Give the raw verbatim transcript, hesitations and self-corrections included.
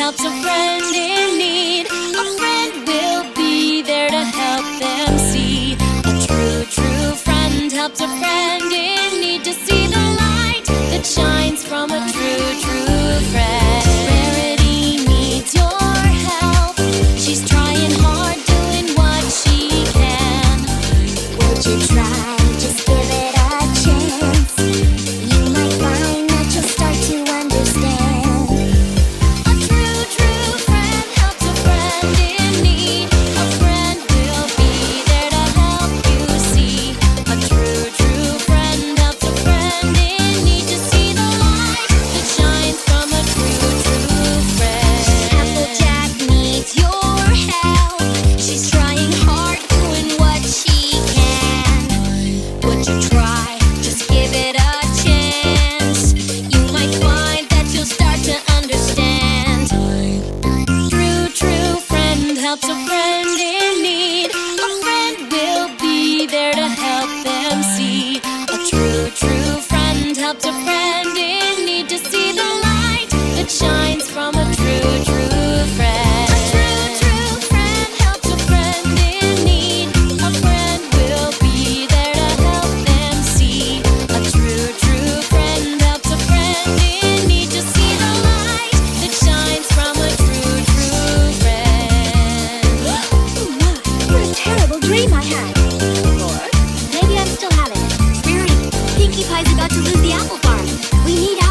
helps a friend in need. A friend will be there to help them see. A true, true friend helps a friend in need to see the light that shines from a true, true friend. Rarity needs your help. She's trying hard, doing what she can. Would you try? Just give it a chance. You might find that you'll start to understand. A true, true friend helps a friend in need. A friend will be there to help you see. A true, true friend helps a friend in need to see the light that shines from a true, true friend. Applejack needs your help. She's trying hard, doing what she can. Would you try? Just give it a chance. You might find that you'll start to understand. True, true friend helps a friend in need. A friend will be there to help them see. A true, true friend helps a friend in need to see the light that shines from a true, true friend. A true, true friend helps a friend in need. A friend will be there to help them see. A true, true friend helps a friend in need to see the light that shines from a true, true friend. Oh my, what a terrible dream I had. Or maybe I'm still having it. Rarity, Pinkie Pie's about to lose the apple farm. We need